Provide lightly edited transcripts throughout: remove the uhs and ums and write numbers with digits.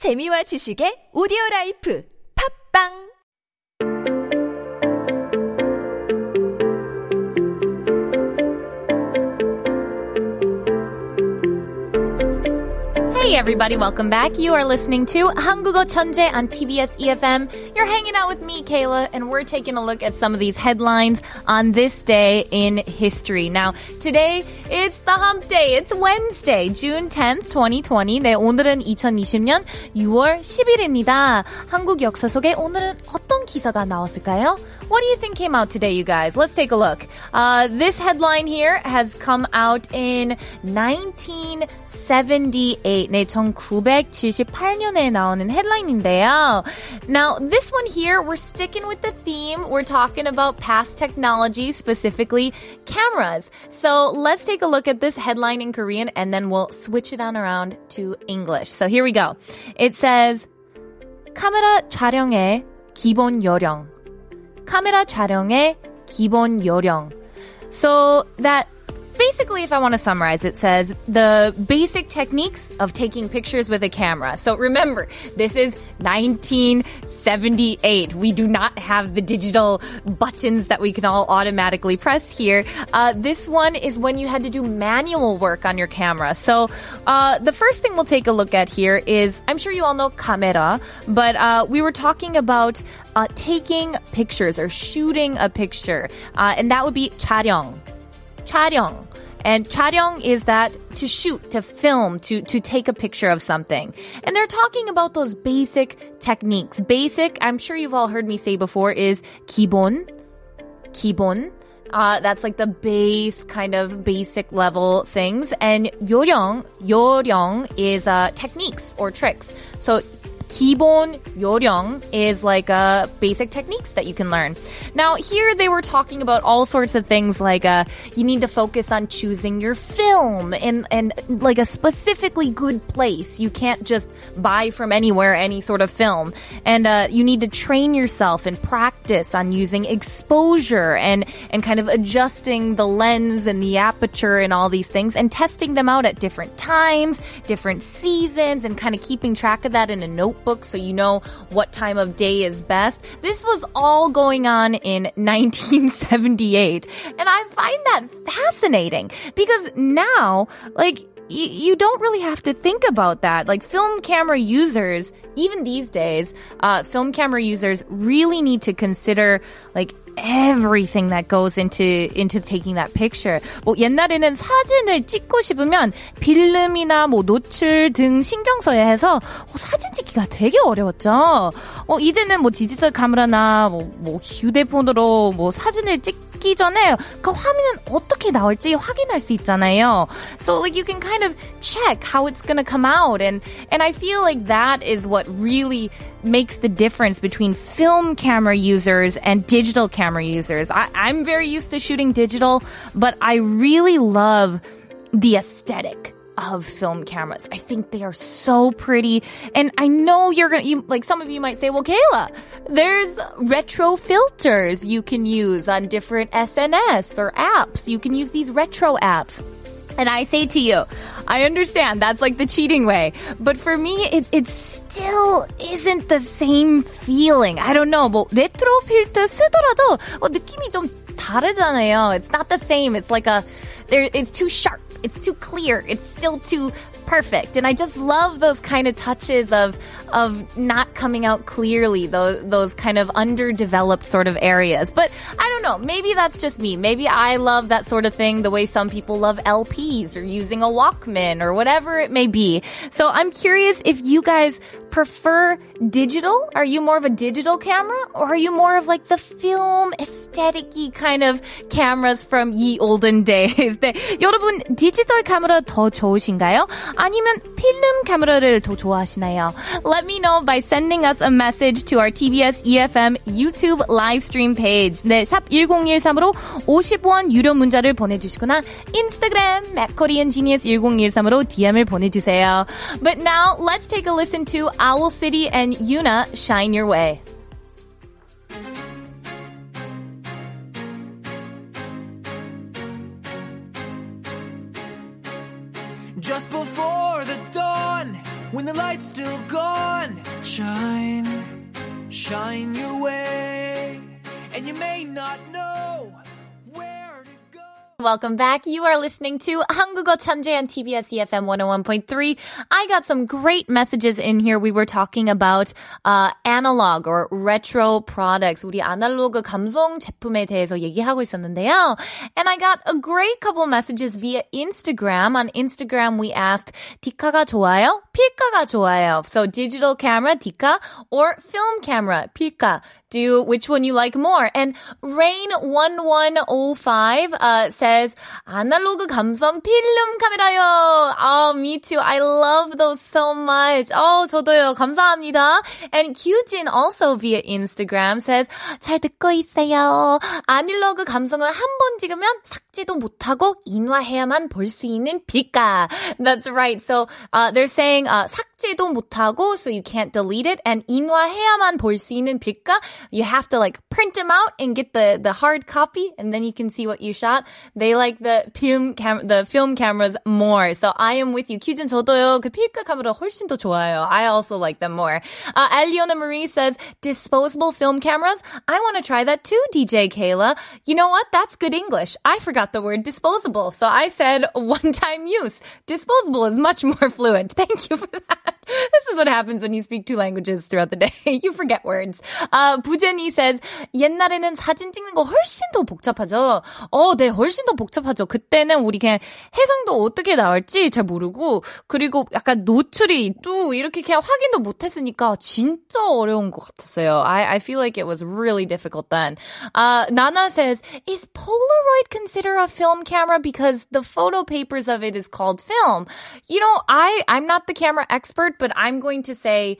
재미와 지식의 오디오라이프 팝빵 Hey everybody, welcome back. You are listening to 한국어 천재 on TBS EFM. You're hanging out with me, Kayla, and we're taking a look at some of these headlines on this day in history. Now, today, it's the hump day. It's Wednesday, June 10th, 2020. 네, 오늘은 2020년 6월 10일입니다. 한국 역사 속에 오늘은 어떤 기사가 나왔을까요? What do you think came out today, you guys? Let's take a look. This headline here has come out in 1978. 네, 1978년에 나오는 headline인데요. Now, this one here, we're sticking with the theme. We're talking about past technology, specifically cameras. So let's take a look at this headline in Korean and then we'll switch it on around to English. So here we go. It says, 카메라 촬영의 기본 요령. 카메라 촬영의 기본 요령. So that basically, if I want to summarize, it says the basic techniques of taking pictures with a camera. So remember, this is 1978. We do not have the digital buttons that we can all automatically press here. This one is when you had to do manual work on your camera. So the first thing we'll take a look at here is, I'm sure you all know camera, but we were talking about taking pictures or shooting a picture. And that would be 촬영. 촬영. And 촬영 is that to shoot, to film, to take a picture of something. And they're talking about those basic techniques. Basic, I'm sure you've all heard me say before, is 기본. 기본. That's like the base, kind of basic level things. And 요령 is techniques or tricks. So 기본 요령 is like basic techniques that you can learn. Now, here they were talking about all sorts of things like you need to focus on choosing your film and like a specifically good place. You can't just buy from anywhere any sort of film. And you need to train yourself and practice on using exposure and kind of adjusting the lens and the aperture and all these things and testing them out at different times, different seasons, and kind of keeping track of that in a notebook so you know what time of day is best. This was all going on in 1978. And I find that fascinating because now, like, you don't really have to think about that. Like film camera users, even these days, film camera users really need to consider like everything that goes into taking that picture. 뭐 옛날에는 사진을 찍고 싶으면 필름이나 뭐 노출 등 신경 써야 해서 사진 찍기가 되게 어려웠죠. 이제는 뭐 디지털 카메라나 뭐 휴대폰으로 뭐 사진을 찍기 전에 그 화면은 어떻게 나올지 확인할 수 있잖아요. So like you can kind of check how it's gonna come out and I feel like that is what really makes the difference between film camera users and digital camera users. I'm very used to shooting digital, but I really love the aesthetic of film cameras. I think they are so pretty. And I know like some of you might say, well, Kayla, there's retro filters you can use on different SNS or apps. You can use these retro apps. And I say to you, I understand that's like the cheating way. But for me, it still isn't the same feeling. I don't know. 뭐 레트로 필터 쓰더라도 느낌이 좀 다르잖아요. It's not the same. It's like it's too sharp. It's too clear. It's still too perfect. And I just love those kind of touches of not coming out clearly, those kind of underdeveloped sort of areas. But I don't know. Maybe that's just me. Maybe I love that sort of thing the way some people love LPs or using a Walkman or whatever it may be. So I'm curious if you guys prefer digital? Are you more of a digital camera? Or are you more of like the film aesthetic-y kind of cameras from ye olden days? 네, 여러분 디지털 카메라 더 좋으신가요? 아니면 필름 카메라를 더 좋아하시나요? Let me know by sending us a message to our TBS EFM YouTube live stream page. 네, 샵 1013으로 50원 유료 문자를 보내주시거나 인스타그램 @koreangenius1013으로 DM을 보내주세요. But now let's take a listen to Owl City and Yuna, Shine Your Way. Just before the dawn, when the light's still gone, shine your way, and you may not know where to go. Welcome back. You are listening to 한국어 천재 on TBS EFM 101.3. I got some great messages in here. We were talking about analog or retro products. 우리 아날로그 감성 제품에 대해서 얘기하고 있었는데요. And I got a great couple messages via Instagram. On Instagram, we asked, 디카가 좋아요? 필카가 좋아요? So digital camera, 디카, or film camera, 필카. Which one you like more. And Rain1105 says, 아날로그 감성 필름 카메라요. Oh, me too. I love those so much. 저도요. 감사합니다. And Kyujin also via Instagram says, 잘 듣고 있어요. 아날로그 감성은 한 번 찍으면 삭제도 못하고 인화해야만 볼 수 있는 필카. That's right. So they're saying 삭제도 못하고, so you can't delete it. And 인화해야만 볼 수 있는 필카. You have to like print them out and get the hard copy, and then you can see what you shot. They like the film cameras more. So I am with you. Kyujin 저도요. 그 필카 카메라 훨씬 더 좋아요. I also like them more. Aliona Marie says, disposable film cameras. I want to try that too, DJ Kayla. You know what? That's good English. I forgot the word disposable. So I said one-time use. Disposable is much more fluent. Thank you for that. This is what happens when you speak two languages throughout the day. You forget words. 부제니 says, 옛날에는 사진 찍는 거 훨씬 더 복잡하죠. 네, 훨씬 더 복잡하죠. 그때는 우리 그냥 해상도 어떻게 나올지 잘 모르고, 그리고 약간 노출이 또 이렇게 그냥 확인도 못했으니까 진짜 어려운 것 같았어요. I feel like it was really difficult then. Nana says, is Polaroid considered a film camera because the photo papers of it is called film? You know, I'm not the camera expert, but I'm going to say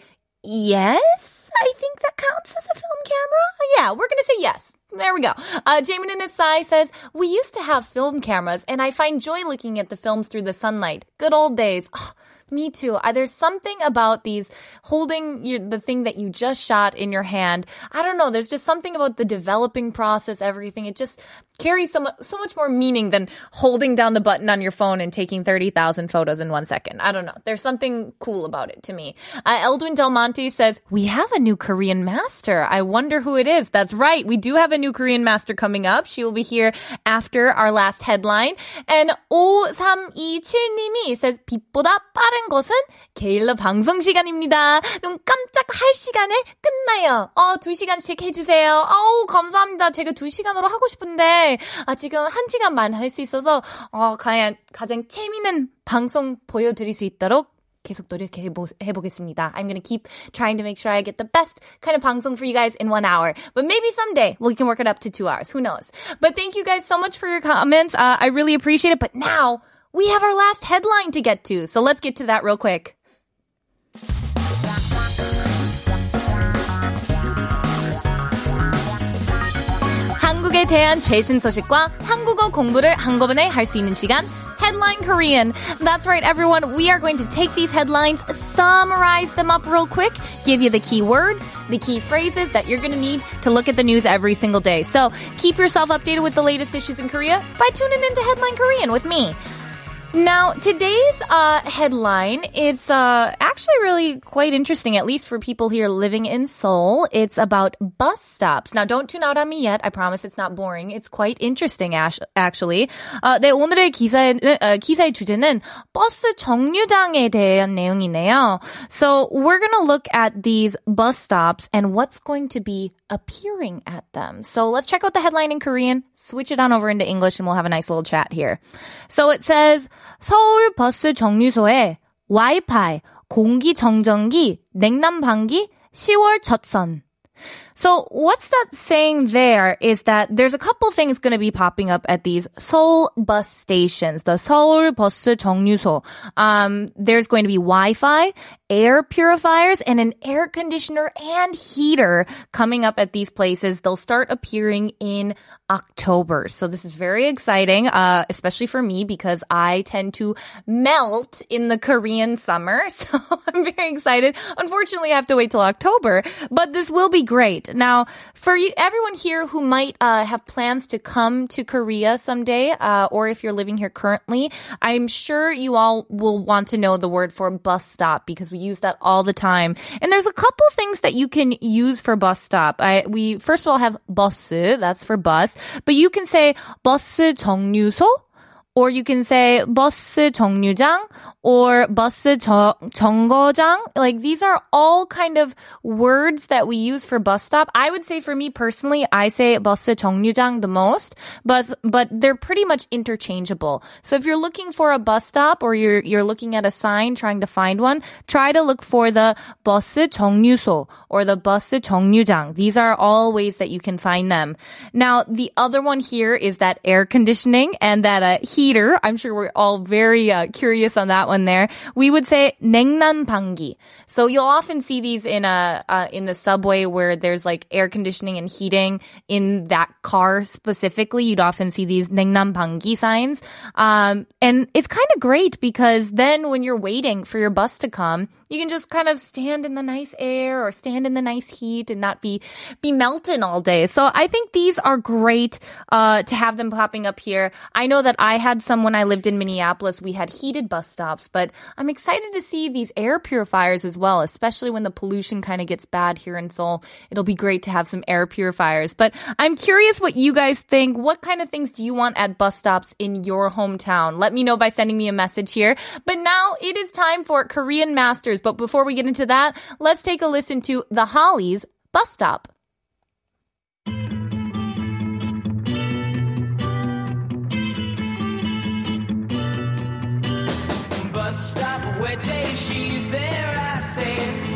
yes. I think that counts as a film camera. Yeah, we're going to say yes. There we go. Jamin Asai says, we used to have film cameras, and I find joy looking at the films through the sunlight. Good old days. Me too. There's something about these holding the thing that you just shot in your hand. I don't know. There's just something about the developing process, everything. It just carries so much more meaning than holding down the button on your phone and taking 30,000 photos in 1 second. I don't know. There's something cool about it to me. Eldwin Del Monte says, we have a new Korean master. I wonder who it is. That's right. We do have a new Korean master coming up. She will be here after our last headline. And 5327님이 says, 빛보다 빠른 것은 게일러 방송 시간입니다. 눈 깜짝할 시간에 끝나요. 2시간씩 해주세요. 감사합니다. 제가 2시간으로 하고 싶은데 지금 1시간만 할 수 있어서 가장 재미있는 방송 보여드릴 수 있도록 계속 노력해보겠습니다. I'm going to keep trying to make sure I get the best kind of 방송 for you guys in 1 hour. But maybe someday we can work it up to 2 hours. Who knows? But thank you guys so much for your comments. I really appreciate it. But now we have our last headline to get to. So let's get to that real quick. 한국에 대한 최신 소식과 한국어 공부를 한꺼번에 할 수 있는 시간, Headline Korean. That's right, everyone. We are going to take these headlines, summarize them up real quick, give you the key words, the key phrases that you're going to need to look at the news every single day. So keep yourself updated with the latest issues in Korea by tuning into Headline Korean with me. Now, today's headline is actually really quite interesting, at least for people here living in Seoul. It's about bus stops. Now, don't tune out on me yet. I promise it's not boring. It's quite interesting, actually. 네, 오늘의 기사의 주제는 버스 정류장에 대한 내용이네요. So, we're going to look at these bus stops and what's going to be appearing at them. So, let's check out the headline in Korean, switch it on over into English, and we'll have a nice little chat here. So, it says, 서울 버스 정류소에 와이파이, 공기청정기, 냉난방기, 10월 첫선. So what's that saying there is that there's a couple things going to be popping up at these Seoul bus stations, the 서울 버스 정류소. There's going to be Wi-Fi, air purifiers, and an air conditioner and heater coming up at these places. They'll start appearing in October. So this is very exciting, especially for me because I tend to melt in the Korean summer. So I'm very excited. Unfortunately, I have to wait till October, but this will be great. that. Now, for you, everyone here who might have plans to come to Korea someday, or if you're living here currently, I'm sure you all will want to know the word for bus stop because we use that all the time. And there's a couple things that you can use for bus stop. We first of all have bus, that's for bus, but you can say 버스 정류소, or you can say 버스 정류장, or 버스 정거장. Like, these are all kind of words that we use for bus stop. I would say for me personally, I say 버스 정류장 the most, but they're pretty much interchangeable. So if you're looking for a bus stop or you're looking at a sign trying to find one, try to look for the 버스 정류소 or the 버스 정류장. These are all ways that you can find them. Now, the other one here is that air conditioning and that heater. I'm sure we're all very curious on that one there. We would say 냉난방기. So you'll often see these in the subway where there's like air conditioning and heating in that car specifically. You'd often see these 냉난방기 signs. And it's kind of great because then when you're waiting for your bus to come, you can just kind of stand in the nice air or stand in the nice heat and not be melting all day. So I think these are great to have them popping up here. I know that I had some when I lived in Minneapolis. We had heated bus stops, but I'm excited to see these air purifiers as well, especially when the pollution kind of gets bad here in Seoul. It'll be great to have some air purifiers. But I'm curious what you guys think. What kind of things do you want at bus stops in your hometown? Let me know by sending me a message here. But now it is time for Korean Masters. But before we get into that, let's take a listen to The Hollies' Bus Stop. Bus stop, wet day, she's there, I say.